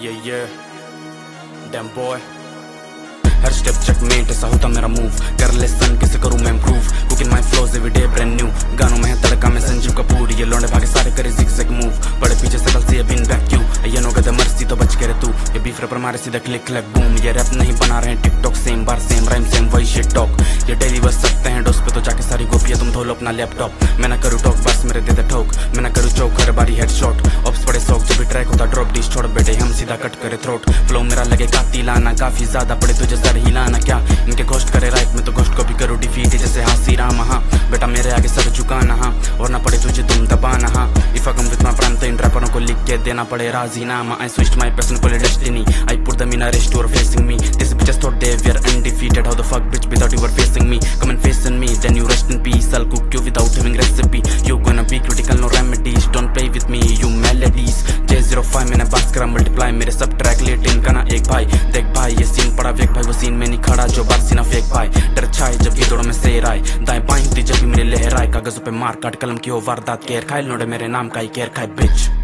Yeah, damn boy. हर step checkmate ऐसा होता मेरा मूव। कर लेसन कैसे करूं मैं improve. Cooking my flows every day brand new. गानों में है तड़का में संजीव कपूर। ये लौंडे भागे सारे करे जिग मूव। बड़े पीछे से कल से ये बिन बैक क्यू। ये नो गदे मर्सी तो बच के रे तू। ये बीफ रैपर मारे सीधा क्लिक क्लैक बूम। ये रैप नहीं बना रहे हैं TikTok. Same bar same rhyme same वही शिट टॉक। ये डेली बस सकते हैं डोस पे तो जाके सारी गोपियां तुम धो लो अपना लैपटॉप। मैं ना करूँ टॉक बस मेरे दे दे ठोक। मैं ना करूँ चौक हर बारी हेडशॉट। ऑप्स पड़े सॉक जब भी ट्रैक होता ड्रॉप डिश छोड़ बेटे हम सीधा कट करे थ्रोट। फ्लो मेरा लगे कातिलाना काफी ज्यादा पड़े तुझे सर हिलाना क्या। इनके घोस्ट करे राइट में तो घोस्ट को भी करूँ डिफीट जैसे हासी राम। हाँ बेटा मेरे आगे सर झुकाना। हाँ और ना पड़े तुझे तुम दबाना। हाँ if I come with my prime तो इन रैपरों को लिख के देना पड़े राजीनामा। I switched my personal destiny. I put them in a race to facing me. These bitches thought they were undefeated. How the fuck bitch without you were facing me. Come and face me then you rest in peace. I'll cook you without having recipe. You gonna be critical no remedies. Don't play with me you melodies. J05 मैंने बात करा multiply मेरे सब track late इनका ना एक भाई। देख भाई ये सीन पड़ा वेक भाई वो सीन में नहीं खड़ा जो बार सीना फेक भाई। डर छाए जब ये दौड़ों में शेर आए। दाएं बाएं होती जब भी मेरे लहराए। कागजों पे मार काट कलम की हो वारदात केयर खाए। लौंडे मेरे नाम का ही केयर खाए बिच।